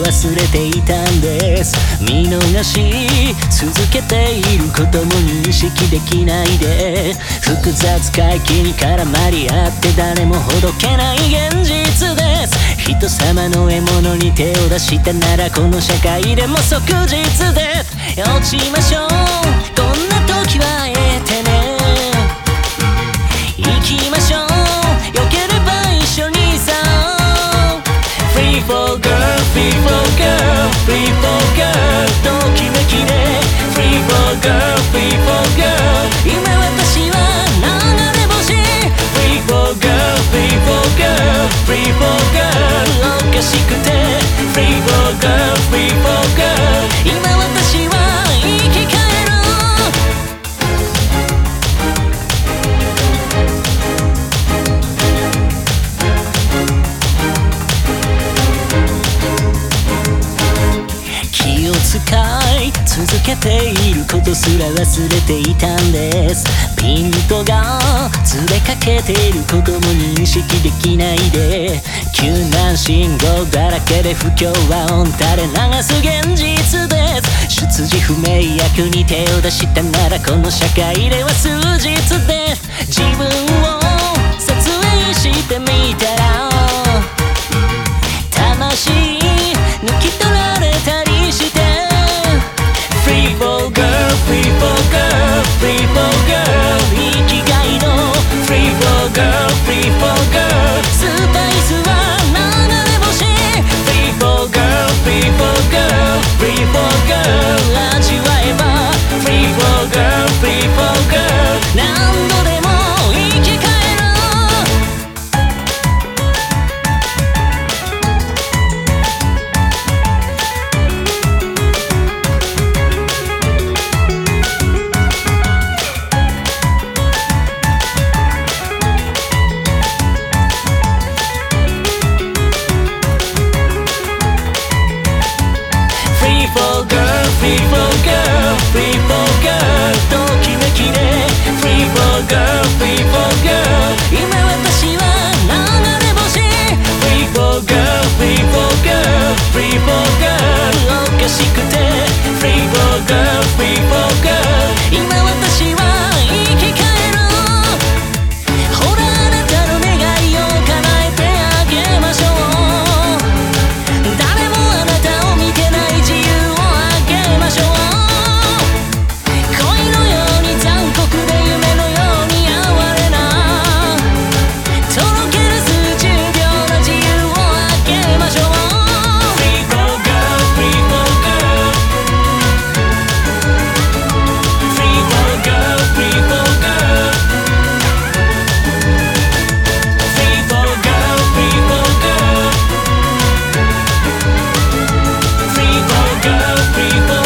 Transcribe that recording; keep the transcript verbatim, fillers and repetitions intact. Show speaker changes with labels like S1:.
S1: 忘れていたんです。見逃し続けていることも認識できないで、複雑回帰に絡まり合って誰もほどけない現実です。人様の獲物に手を出したならこの社会でも即日です。落ちましょうこんな時はあえてね、行きましょうよければ一緒にさ Free for girl, free for girl, free for girl ときめきで Free for girl, free for girl 今私は流れ星 Free for girl, free for girl, free for girl おかしくて Free for girl, free for girl 今私は生き返る。気を使い続けていることすら忘れていたんです。ピントがずれかけていることも認識できないで、急な信号だらけで不協和音垂れ流す現実です。出自不明役に手を出したならこの社会では数日です。自分を撮影してみたら魂抜き取られたりして Free for girl, free for girl, free for girl 生きがいの Free for girl, free for girl スパイスは流れ星 Free for girl, free for girl, free for girl 味わえば Free for girl, free for girl 何度でも生き返る。Free for girl, free for girl, free for girl ときめきで Free for girl, free for girl 今私は流れ星 Free for girl, free for girl, free for girl おかしくて Free for girl, free for girl 今私は生き返る。ほらあなたの願いを叶えてあげましょう。誰もあなたを見てない自由をあげましょう。恋のように残酷で夢のように哀れなとろける数十秒の自由をあげましょう。 Free for girl, free for girl Free for girl, free for girl Free for girl, free for girl Free for girl, free for